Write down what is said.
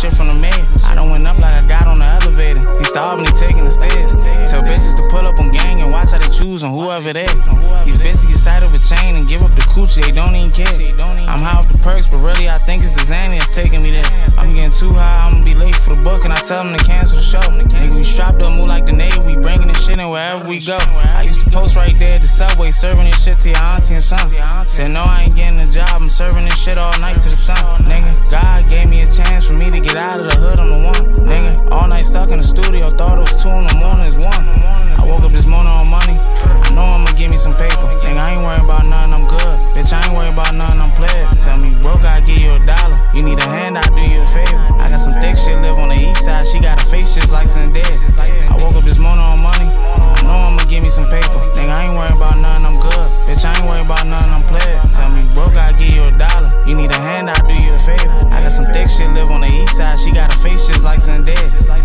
shit from the maid. I done went up like I got on the elevator. He starving, he taking the stairs. Tell bitches to pull up on gang and watch how they choose on whoever they. These bitches get sight of a chain and give up the coochie, they don't even care. I'm high off the perks, but really I think it's the Xanny that's taking me there. I'm getting too high, I'ma be late for the book, and I tell them to cancel the show. Nigga, we strapped up, move like the Navy, we bringing this shit in wherever we go. I used to post right there at the Subway, serving this shit to your auntie and son. Said no, I ain't getting a job, I'm serving this shit all night to the sun. Nigga, God gave me a chance for me to get out of the hood, I'm the one. Nigga, all night stuck in the studio, thought it was 2 in the morning, it's 1. I woke up this morning on money, I know I'ma give me some paper. Nigga, I ain't worried about nothing, I'm good. Bitch, I ain't worried about nothing, I'm playing. Tell me broke, I give you $1. You need a hand, I do you a favor. I got some thick shit, live on the east side, she got a face just like Zendaya. I woke up this morning on money, I know I'ma give me some paper. Nigga, I ain't worried about nothing, I'm good. Bitch, I ain't worried about nothing, I'm playing. Tell me broke, I give you $1. You need a hand, I do you a favor. I got some thick shit, live on the east side, she got a face just like Zendaya.